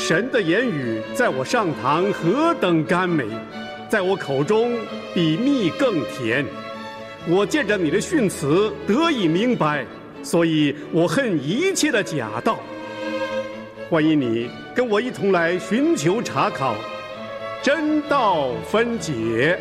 神的言语在我上膛何等甘美，在我口中比蜜更甜。我借着你的训词得以明白，所以我恨一切的假道。欢迎你跟我一同来寻求查考，真道分解。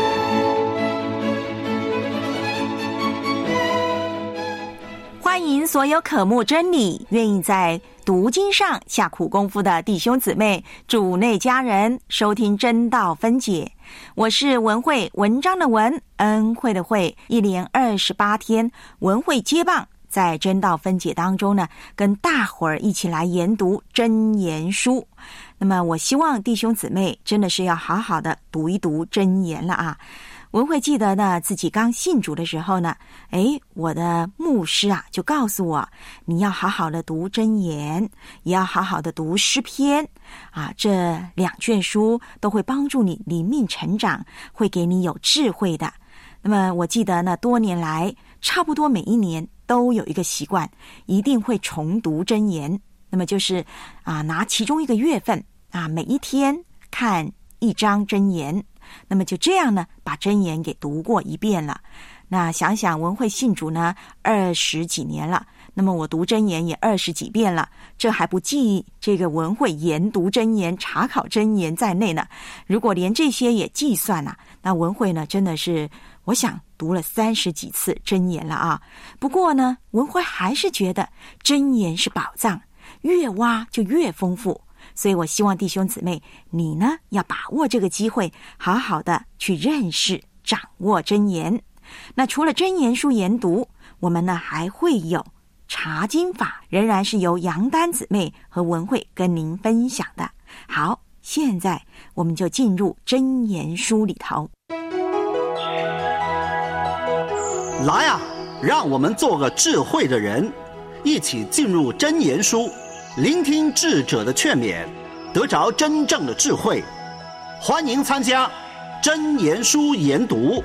欢迎所有渴慕真理、愿意在读经上下苦功夫的弟兄姊妹、主内家人收听真道分解。我是文慧，文章的文，恩惠的惠，一连28天文慧接棒，在真道分解当中呢，跟大伙儿一起来研读箴言书。那么我希望弟兄姊妹真的是要好好的读一读箴言了啊。文慧记得呢，自己刚信主的时候呢，我的牧师啊就告诉我，你要好好的读箴言，也要好好的读诗篇啊，这2卷书都会帮助你灵命成长，会给你有智慧的。那么我记得呢，多年来差不多每一年都有一个习惯，一定会重读箴言。那么就是拿其中一个月份每一天看一章箴言，那么就这样呢，把箴言给读过一遍了。那想想文慧信主呢20几年了，那么我读箴言也20几遍了，这还不计这个文慧研读箴言、查考箴言在内呢。如果连这些也计算那文慧呢真的是我想读了30几次箴言了啊。不过呢，文慧还是觉得箴言是宝藏，越挖就越丰富。所以我希望弟兄姊妹，你呢要把握这个机会，好好的去认识、掌握箴言。那除了箴言书研读，我们呢还会有查经法，仍然是由杨丹姊妹和文慧跟您分享的。好，现在我们就进入箴言书里头。 来啊，让我们做个智慧的人，一起进入箴言书，聆听智者的劝勉，得着真正的智慧。欢迎参加箴言书研读。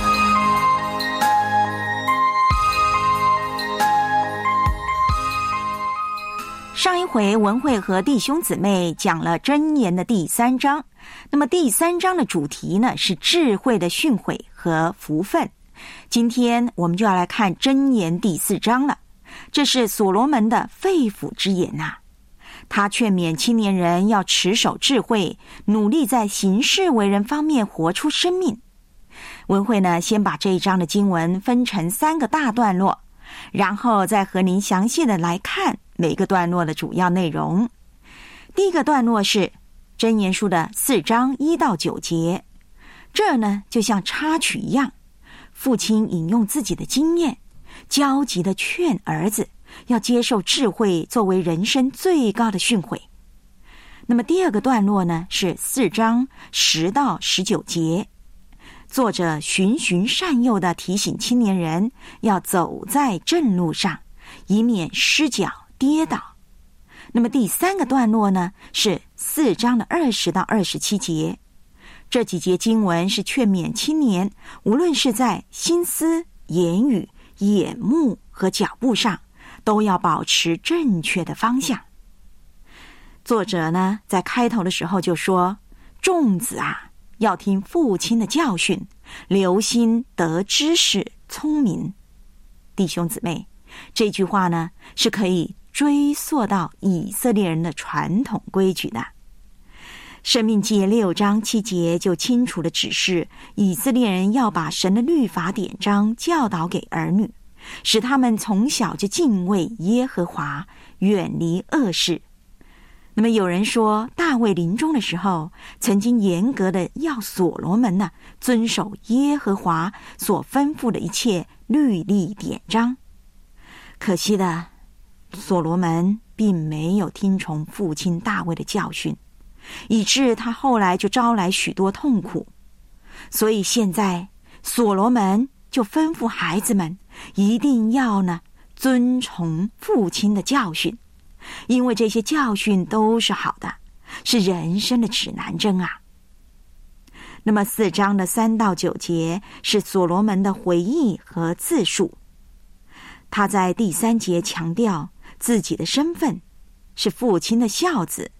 上一回文慧和弟兄姊妹讲了箴言的第3章，那么第3章的主题呢是智慧的训诲和福分。今天我们就要来看箴言第4章了，这是所罗门的肺腑之言他劝勉青年人要持守智慧，努力在行事为人方面活出生命。文慧呢，先把这一章的经文分成3个大段落，然后再和您详细的来看每个段落的主要内容。第一个段落是箴言书的4章1到9节，这呢就像插曲一样，父亲引用自己的经验，焦急的劝儿子要接受智慧作为人生最高的训诲。那么第二个段落呢是4章10到19节，作者循循善诱的提醒青年人要走在正路上，以免失脚跌倒。那么第3个段落呢是4章的20到27节，这几节经文是劝勉青年，无论是在心思、言语、眼目和脚步上，都要保持正确的方向。作者呢在开头的时候就说，众子要听父亲的教训，留心得知识聪明。弟兄姊妹，这句话呢是可以追溯到以色列人的传统规矩的。申命记6章7节就清楚地指示以色列人要把神的律法典章教导给儿女，使他们从小就敬畏耶和华，远离恶事。那么有人说，大卫临终的时候曾经严格的要所罗门遵守耶和华所吩咐的一切律例典章。可惜的，所罗门并没有听从父亲大卫的教训，以致他后来就招来许多痛苦。所以现在所罗门就吩咐孩子们一定要遵从父亲的教训，因为这些教训都是好的，是人生的指南针那么4章的3到9节是所罗门的回忆和自述。他在第3节强调自己的身份是父亲的孝子，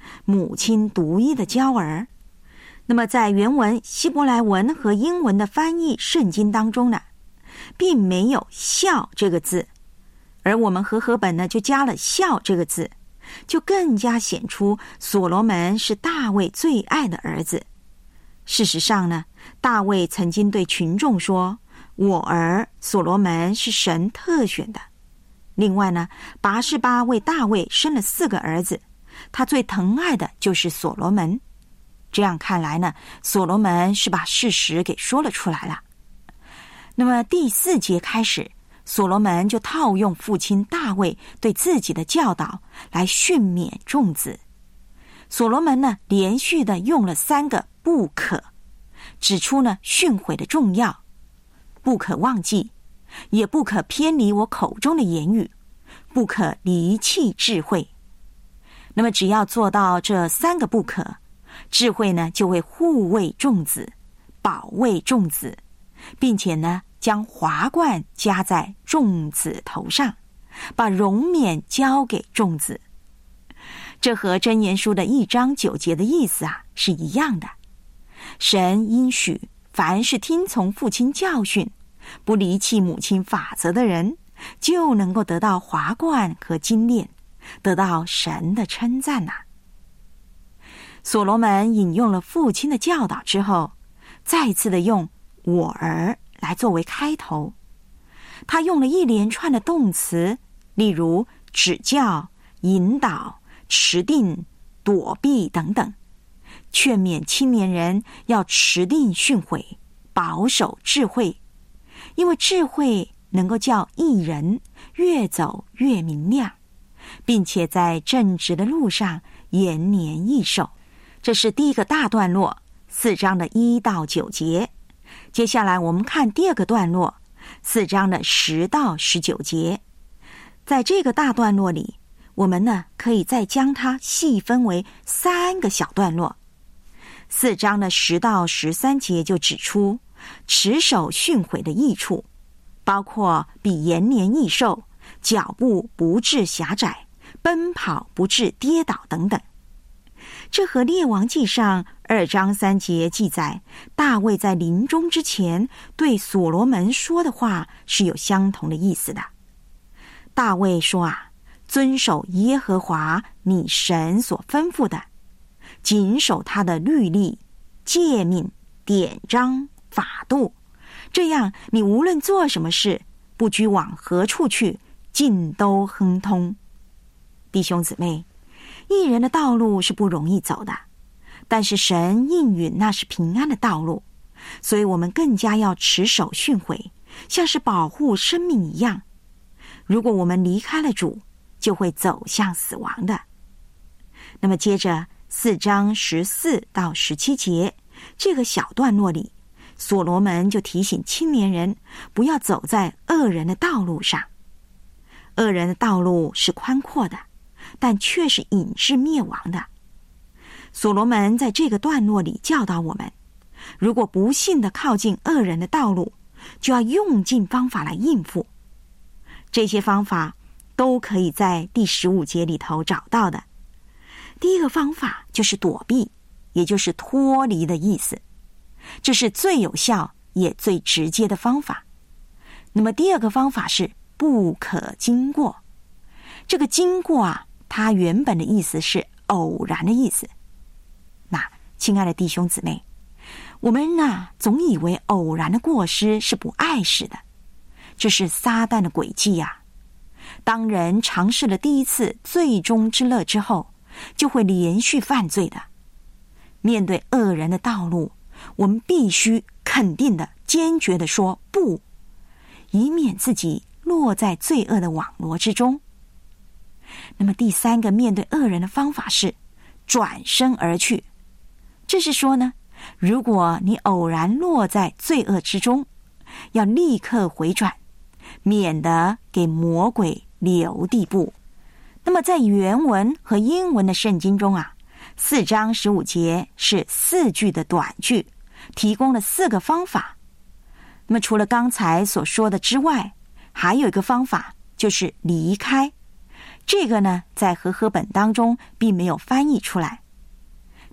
母亲独一的娇儿。那么在原文希伯来文和英文的翻译圣经当中呢，并没有孝这个字，而我们和合本呢就加了孝这个字，就更加显出所罗门是大卫最爱的儿子。事实上呢，大卫曾经对群众说，我儿所罗门是神特选的。另外呢，拔示巴为大卫生了4个儿子，他最疼爱的就是所罗门。这样看来呢，所罗门是把事实给说了出来了。那么第4节开始，所罗门就套用父亲大卫对自己的教导来训勉众子。所罗门呢，连续的用了3个不可，指出呢训诲的重要，不可忘记，也不可偏离我口中的言语，不可离弃智慧。那么只要做到这3个不可，智慧呢就会护卫众子，保卫众子，并且呢将华冠加在众子头上，把荣冕交给众子。这和箴言书的1章9节的意思是一样的。神应许凡是听从父亲教训，不离弃母亲法则的人，就能够得到华冠和金链，得到神的称赞所罗门引用了父亲的教导之后，再次的用我儿来作为开头。他用了一连串的动词，例如指教、引导、持定、躲避等等，劝勉青年人要持定训诲，保守智慧，因为智慧能够叫义人越走越明亮，并且在正直的路上延年益寿。这是第一个大段落，4章的1到9节。接下来我们看第二个段落，4章的10到19节。在这个大段落里，我们呢可以再将它细分为3个小段落。4章的10到13节就指出持守训诲的益处，包括必延年益寿，脚步不致狭窄，奔跑不致跌倒等等。这和列王记上2章3节记载大卫在临终之前对所罗门说的话是有相同的意思的。大卫说遵守耶和华你神所吩咐的，谨守他的律例、诫命、典章、法度，这样你无论做什么事，不拘往何处去，尽都亨通。弟兄姊妹，义人的道路是不容易走的，但是神应允那是平安的道路，所以我们更加要持守训诲，像是保护生命一样。如果我们离开了主，就会走向死亡的。那么接着4章14到17节这个小段落里，所罗门就提醒青年人不要走在恶人的道路上。恶人的道路是宽阔的，但却是引致灭亡的。所罗门在这个段落里教导我们，如果不幸地靠近恶人的道路，就要用尽方法来应付。这些方法都可以在第15节里头找到的。第一个方法就是躲避，也就是脱离的意思，这是最有效也最直接的方法。那么第二个方法是不可经过。这个经过它原本的意思是偶然的意思。那亲爱的弟兄姊妹，我们总以为偶然的过失是不碍事的，这是撒旦的诡计当人尝试了第一次罪中之乐之后，就会连续犯罪的。面对恶人的道路，我们必须肯定的、坚决的说不，以免自己落在罪恶的网罗之中。那么第3个面对恶人的方法是转身而去。这是说呢，如果你偶然落在罪恶之中，要立刻回转，免得给魔鬼留地步。那么在原文和英文的圣经中4章15节是4句的短句，提供了4个方法。那么除了刚才所说的之外，还有一个方法就是离开。这个呢，在和合本当中并没有翻译出来。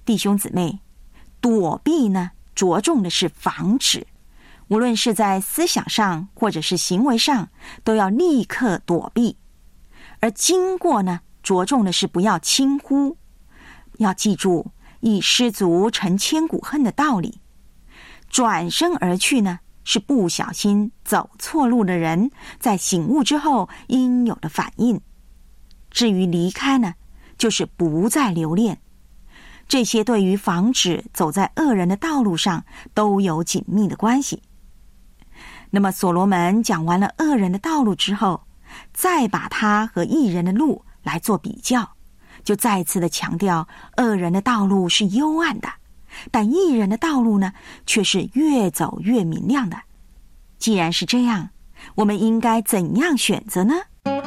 弟兄姊妹，躲避呢，着重的是防止，无论是在思想上或者是行为上，都要立刻躲避；而经过呢，着重的是不要轻忽。要记住以失足成千古恨的道理。转身而去呢，是不小心走错路的人在醒悟之后应有的反应。至于离开呢，就是不再留恋。这些对于防止走在恶人的道路上都有紧密的关系。那么所罗门讲完了恶人的道路之后，再把他和义人的路来做比较，就再次的强调恶人的道路是幽暗的，但义人的道路呢，却是越走越明亮的。既然是这样，我们应该怎样选择呢？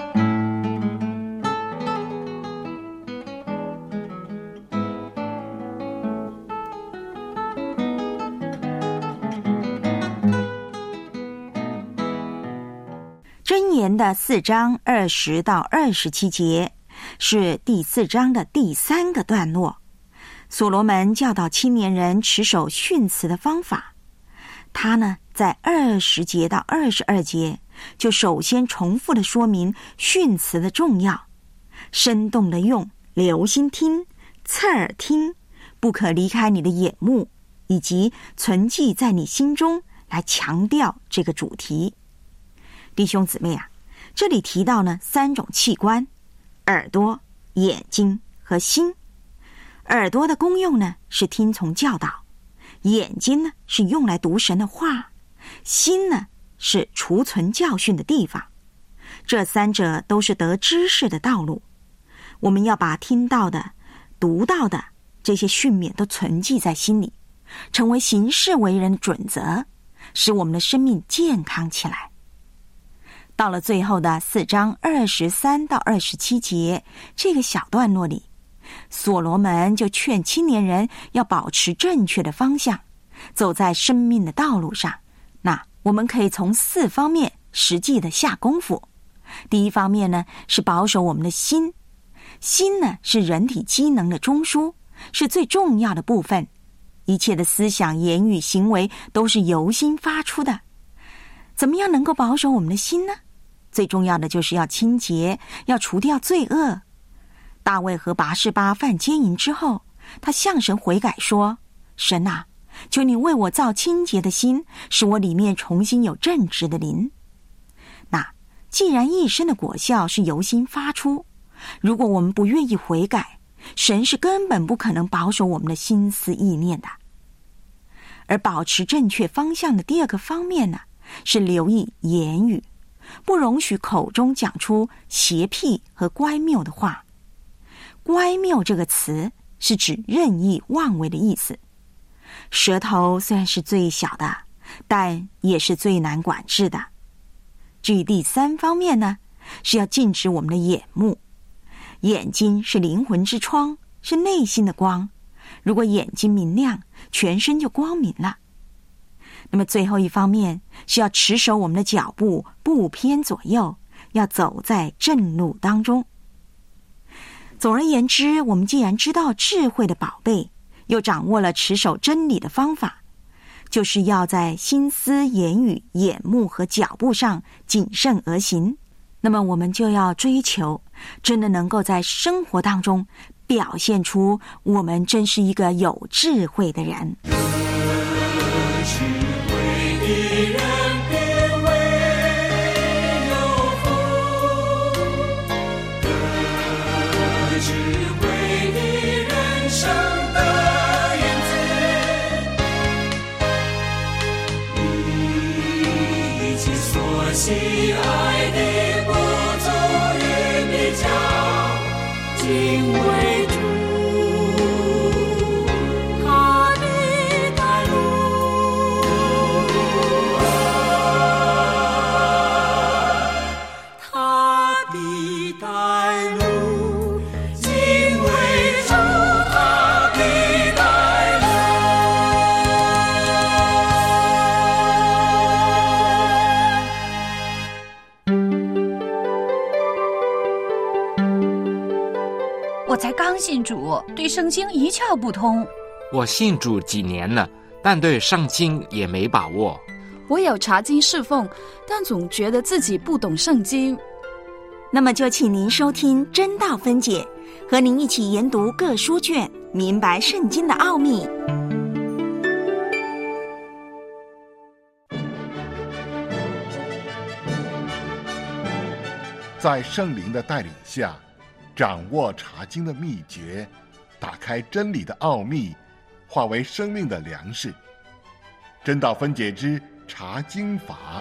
箴言的4章20到27节是第4章的第3个段落。所罗门教导青年人持守训词的方法。他呢，在20节到22节就首先重复的说明训词的重要，生动的用，留心听，侧耳听，不可离开你的眼目，以及存记在你心中，来强调这个主题。弟兄姊妹啊，这里提到呢3种器官：耳朵、眼睛和心。耳朵的功用呢是听从教导，眼睛呢是用来读神的话，心呢是储存教训的地方。这3者都是得知识的道路。我们要把听到的、读到的这些训勉都存记在心里，成为行事为人的准则，使我们的生命健康起来。到了最后的4章23到27节这个小段落里，所罗门就劝青年人要保持正确的方向，走在生命的道路上。那我们可以从4方面实际的下功夫。第一方面呢，是保守我们的心。心呢，是人体机能的中枢，是最重要的部分。一切的思想、言语、行为都是由心发出的。怎么样能够保守我们的心呢？最重要的就是要清洁，要除掉罪恶。大卫和拔示巴犯奸淫之后，他向神悔改说：神啊，求你为我造清洁的心，使我里面重新有正直的灵。那既然一生的果效是由心发出，如果我们不愿意悔改，神是根本不可能保守我们的心思意念的。而保持正确方向的第2个方面呢，是留意言语，不容许口中讲出邪僻和乖谬的话。乖谬这个词是指任意妄为的意思。舌头虽然是最小的，但也是最难管制的。至于第3方面呢，是要禁止我们的眼目。眼睛是灵魂之窗，是内心的光。如果眼睛明亮，全身就光明了。那么最后一方面是要持守我们的脚步，不偏左右，要走在正路当中。总而言之，我们既然知道智慧的宝贝，又掌握了持守真理的方法，就是要在心思、言语、眼目和脚步上谨慎而行。那么我们就要追求真的能够在生活当中表现出我们真是一个有智慧的人。 喜爱的不足与比较，敬畏主他的带路，他的带路，敬畏主他的带路。 我才刚信主，对圣经一窍不通。 我信主几年了，但对圣经也没把握。 我有查经侍奉，但总觉得自己不懂圣经。 那么就请您收听真道分解，和您一起研读各书卷，明白圣经的奥秘。 在圣灵的带领下，掌握查经的秘诀，打开真理的奥秘，化为生命的粮食。真道分解之查经法。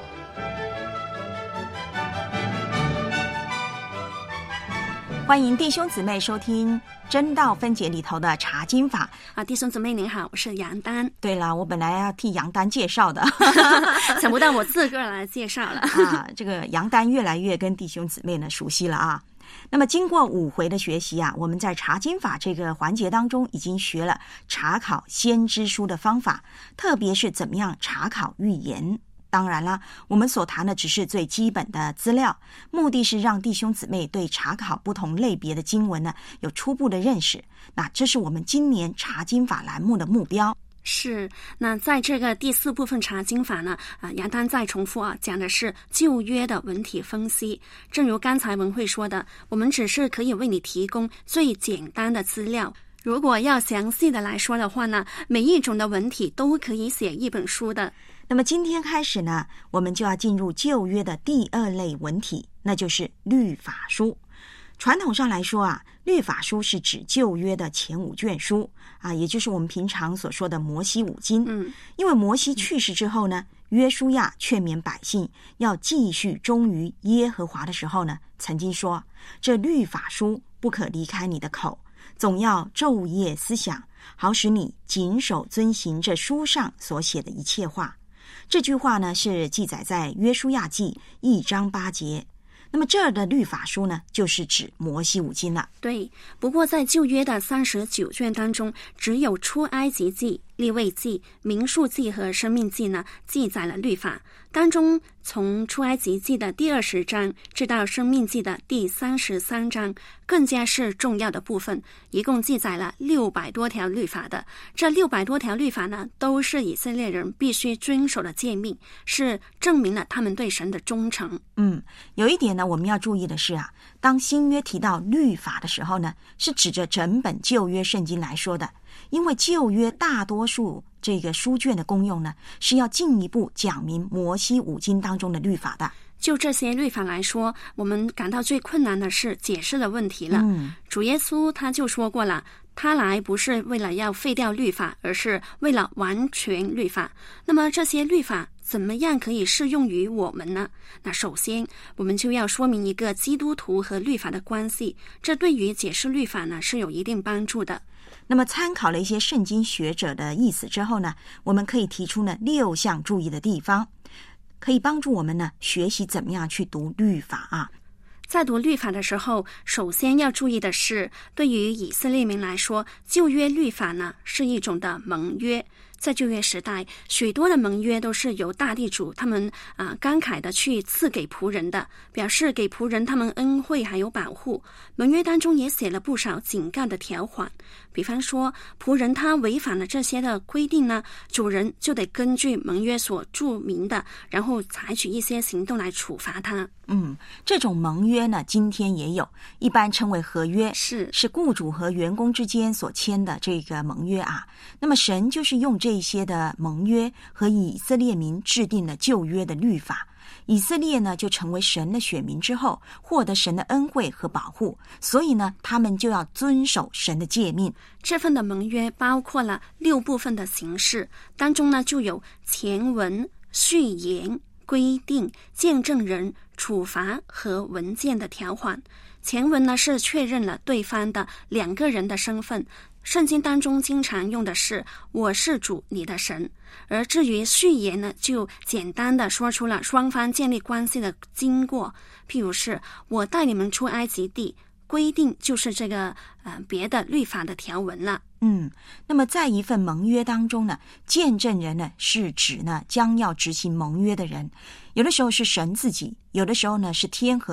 欢迎弟兄姊妹收听真道分解里头的查经法弟兄姊妹您好，我是杨丹。 对了，我本来要替杨丹介绍的想不到我自个儿来介绍了这个杨丹越来越跟弟兄姊妹呢熟悉了啊。那么经过5回的学习我们在查经法这个环节当中已经学了查考先知书的方法，特别是怎么样查考预言。当然了，我们所谈的只是最基本的资料，目的是让弟兄姊妹对查考不同类别的经文呢有初步的认识。那这是我们今年查经法栏目的目标。 是，那在这个第4部分查经法呢，杨丹再重复讲的是旧约的文体分析。正如刚才文慧说的，我们只是可以为你提供最简单的资料。如果要详细的来说的话呢，每一种的文体都可以写一本书的。 那么今天开始呢，我们就要进入旧约的第2类文体，那就是律法书。传统上来说律法书是指旧约的前5卷书也就是我们平常所说的摩西5经。因为摩西去世之后呢，约书亚劝勉百姓要继续忠于耶和华的时候呢，曾经说，这律法书不可离开你的口，总要昼夜思想，好使你谨守遵行这书上所写的一切话。这句话呢是记载在约书亚记1章8节。那么这儿的律法书呢，就是指摩西5经了。 对，不过在旧约的39卷当中，只有出埃及记、利未记、民数记和申命记呢记载了律法。当中从出埃及记的第20章至到申命记的第33章更加是重要的部分，一共记载了600多条律法的。这600多条律法呢，都是以色列人必须遵守的诫命，是证明了他们对神的忠诚。 有一点呢，我们要注意的是当新约提到律法的时候呢，是指着整本旧约圣经来说的。因为旧约大多数这个书卷的功用呢，是要进一步讲明摩西5经当中的律法的。 就这些律法来说，我们感到最困难的是解释的问题了。主耶稣他就说过了，他来不是为了要废掉律法，而是为了完全律法。那么这些律法怎么样可以适用于我们呢？那首先我们就要说明一个基督徒和律法的关系，这对于解释律法呢是有一定帮助的。 那么参考了一些圣经学者的意思之后呢，我们可以提出呢6项注意的地方，可以帮助我们呢学习怎么样去读律法在读律法的时候，首先要注意的是，对于以色列民来说，旧约律法呢是一种的盟约。在旧约时代，许多的盟约都是由大地主他们慷慨的去赐给仆人的，表示给仆人他们恩惠还有保护。盟约当中也写了不少警告的条款，比方说仆人他违反了这些的规定呢，主人就得根据盟约所注明的，然后采取一些行动来处罚他。 这种盟约呢，今天也有，一般称为合约，是雇主和员工之间所签的这个盟约那么神就是用这些的盟约和以色列民制定了旧约的律法。以色列呢就成为神的选民之后，获得神的恩惠和保护，所以呢他们就要遵守神的诫命。 这份的盟约包括了6部分的形式，当中呢就有前文、序言、规定、见证人、处罚和文件的条款。前文呢是确认了对方的2个人的身份，圣经当中经常用的是我是主你的神。而至于序言呢，就简单的说出了双方建立关系的经过，譬如是我带你们出埃及地，规定就是这个别的律法的条文了。 那么在一份盟约当中呢，见证人呢是指呢将要执行盟约的人，有的时候是神自己，有的时候呢是天和地。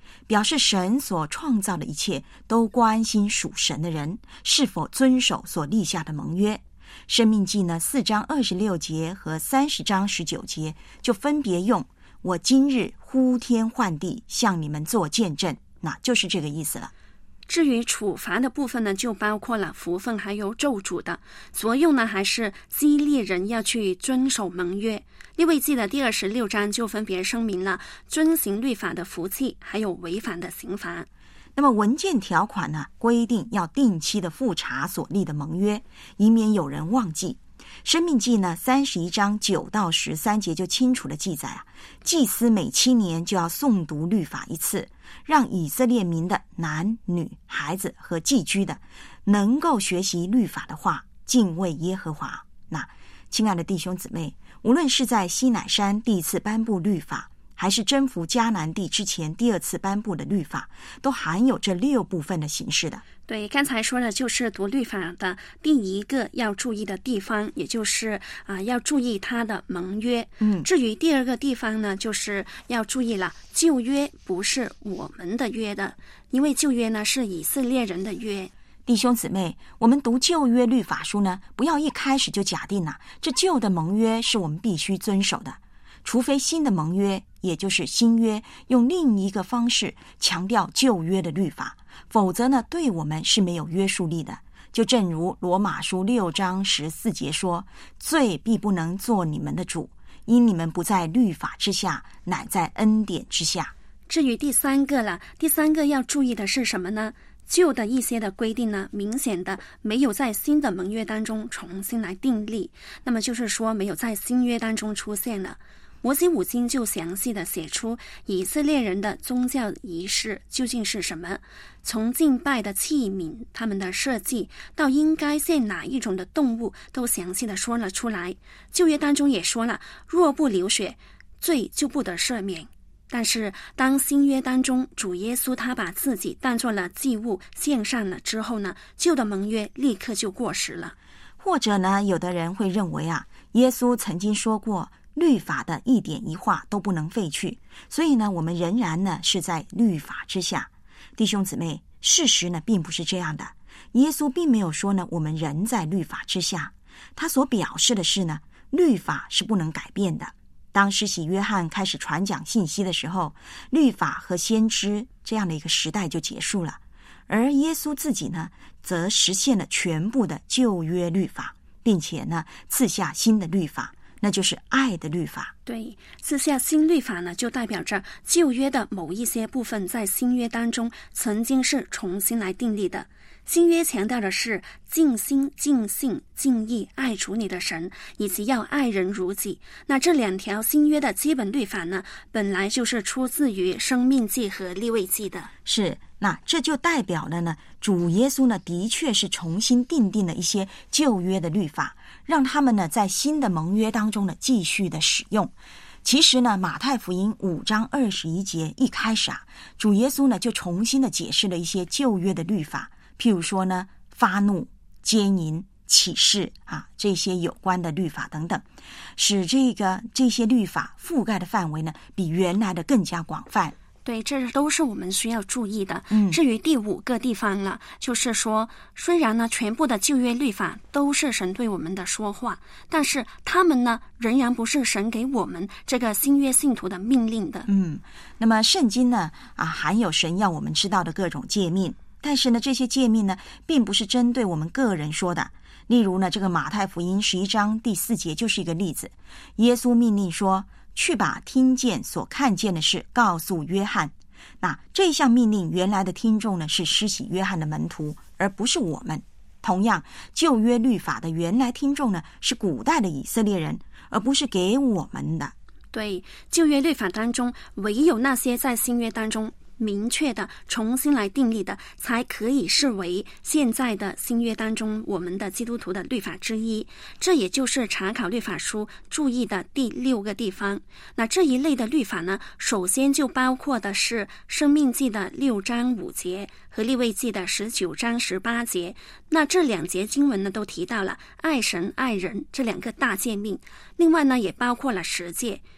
表示神所创造的一切都关心属神的人是否遵守所立下的盟约。申命记呢4章26节和30章19节就分别用我今日呼天唤地向你们做见证，那就是这个意思了。 至于处罚的部分呢，就包括了福分还有咒诅的，作用呢还是激励人要去遵守盟约。利未记的第26章就分别声明了遵行律法的福气，还有违反的刑罚。 那么文件条款呢，规定要定期的复查所立的盟约，以免有人忘记。申命记呢31章9到13节就清楚的记载祭司每7年就要诵读律法一次，让以色列民的男女孩子和寄居的能够学习律法的话，敬畏耶和华。那亲爱的弟兄姊妹，无论是在西乃山第一次颁布律法，还是征服迦南地之前第2次颁布的律法，都含有这6部分的形式的。 对，刚才说的就是读律法的第一个要注意的地方，也就是要注意它的盟约。至于第二个地方呢，就是要注意了，旧约不是我们的约的，因为旧约呢是以色列人的约。 弟兄姊妹，我们读旧约律法书呢，不要一开始就假定这旧的盟约是我们必须遵守的，除非新的盟约，也就是新约，用另一个方式强调旧约的律法，否则呢，对我们是没有约束力的。就正如罗马书6章14节说，罪必不能做你们的主，因你们不在律法之下，乃在恩典之下。 至于第三个了，第三个要注意的是什么呢？旧的一些的规定呢，明显的没有在新的盟约当中重新来订立，那么就是说没有在新约当中出现了。摩西五经就详细的写出以色列人的宗教仪式究竟是什么，从敬拜的器皿，他们的设计，到应该献哪一种的动物，都详细的说了出来。旧约当中也说了，若不流血，罪就不得赦免。但是当新约当中主耶稣他把自己当作了祭物献上了之后呢，旧的盟约立刻就过时了。 或者呢，有的人会认为耶稣曾经说过律法的一点一画都不能废去，所以呢，我们仍然呢是在律法之下。弟兄姊妹，事实呢并不是这样的。耶稣并没有说呢我们人在律法之下，他所表示的是呢，律法是不能改变的。当施洗约翰开始传讲信息的时候，律法和先知这样的一个时代就结束了，而耶稣自己呢，则实现了全部的旧约律法，并且呢，赐下新的律法，那就是爱的律法。 对，赐下新律法呢，就代表着旧约的某一些部分在新约当中曾经是重新来订立的。新约强调的是尽心、尽性、尽意爱主你的神，以及要爱人如己。那这2条新约的基本律法呢，本来就是出自于申命记和利未记的。 是，那这就代表了呢，主耶稣呢，的确是重新订定了一些旧约的律法，让他们呢在新的盟约当中呢继续的使用。其实呢，马太福音5章21节一开始主耶稣呢就重新的解释了一些旧约的律法，譬如说呢，发怒、奸淫、起誓这些有关的律法等等，使这些律法覆盖的范围呢，比原来的更加广泛。 对，这都是我们需要注意的。至于第5个地方了，就是说，虽然呢全部的旧约律法都是神对我们的说话，但是他们呢仍然不是神给我们这个新约信徒的命令的。 那么圣经呢含有神要我们知道的各种诫命，但是呢这些诫命呢并不是针对我们个人说的。例如呢，这个马太福音11章第4节就是一个例子，耶稣命令说，去把听见所看见的事告诉约翰。那这项命令原来的听众呢是施洗约翰的门徒，而不是我们。同样，旧约律法的原来听众呢是古代的以色列人，而不是给我们的。 对，旧约律法当中，唯有那些在新约当中明确的重新来订立的，才可以视为现在的新约当中我们的基督徒的律法之一。这也就是查考律法书注意的第6个地方。那这一类的律法呢，首先就包括的是申命记的6章5节和利未记的19章18节。那这2节经文呢，都提到了爱神爱人这2个大诫命。另外呢，也包括了10诫，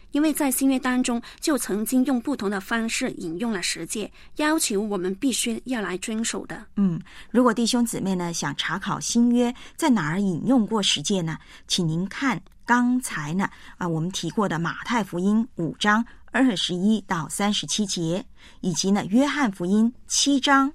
因为在新约当中就曾经用不同的方式引用了十诫，要求我们必须要来遵守的。 如果弟兄姊妹呢想查考新约在哪儿引用过十诫呢，请您看刚才呢我们提过的马太福音5章21到37节，以及呢约翰福音7章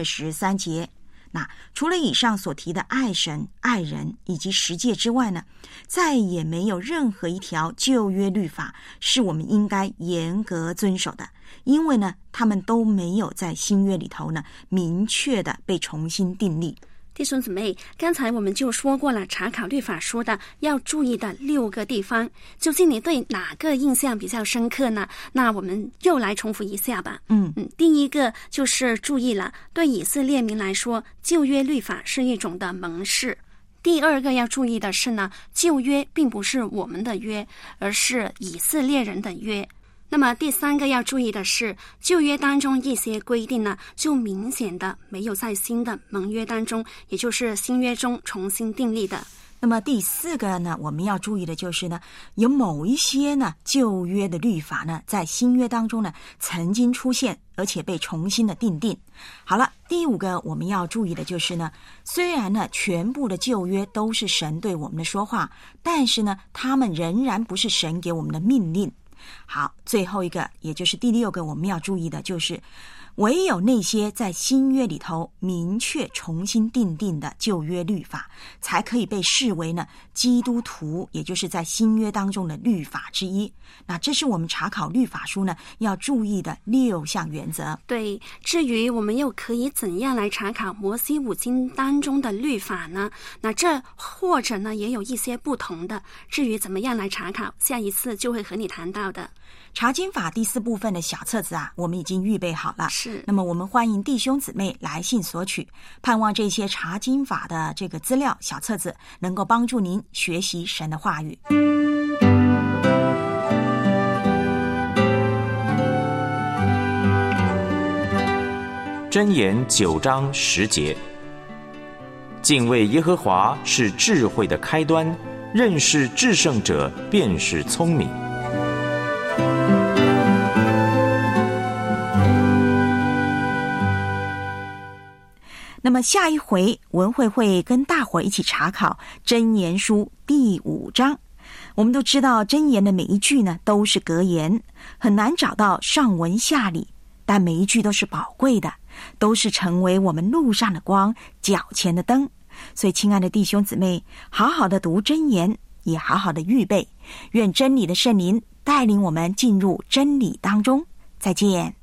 23节。那除了以上所提的爱神、爱人以及十诫之外呢，再也没有任何一条旧约律法是我们应该严格遵守的，因为呢，他们都没有在新约里头呢明确的被重新订立。 弟兄姊妹，刚才我们就说过了查考律法书的要注意的6个地方，究竟你对哪个印象比较深刻呢？那我们又来重复一下吧。第一个就是注意了，对以色列民来说，旧约律法是一种的盟誓。第二个要注意的是呢，旧约并不是我们的约，而是以色列人的约。那么第三个要注意的是，旧约当中一些规定呢，就明显的没有在新的盟约当中，也就是新约中重新订立的。 那么第四个呢，我们要注意的就是呢，有某一些呢旧约的律法呢，在新约当中呢曾经出现，而且被重新的订定。好了，第五个我们要注意的就是呢，虽然呢全部的旧约都是神对我们的说话，但是呢，他们仍然不是神给我们的命令。好，最后一个也就是第6个我们要注意的就是唯有那些在新约里头明确重新订定的旧约律法，才可以被视为呢基督徒，也就是在新约当中的律法之一。那这是我们查考律法书呢要注意的6项原则。 对，至于我们又可以怎样来查考摩西五经当中的律法呢？那这或者呢也有一些不同的，至于怎么样来查考，下一次就会和你谈到的。 查经法第4部分的小册子我们已经预备好了。 是， 那么我们欢迎弟兄姊妹来信索取，盼望这些查经法的这个资料小册子能够帮助您学习神的话语。 箴言9章10节，敬畏耶和华是智慧的开端，认识至圣者便是聪明。 那么下一回文慧会跟大伙一起查考箴言书第5章。我们都知道箴言的每一句呢都是格言，很难找到上文下理，但每一句都是宝贵的，都是成为我们路上的光，脚前的灯。所以亲爱的弟兄姊妹，好好的读箴言，也好好的预备，愿真理的圣灵带领我们进入真理当中。再见。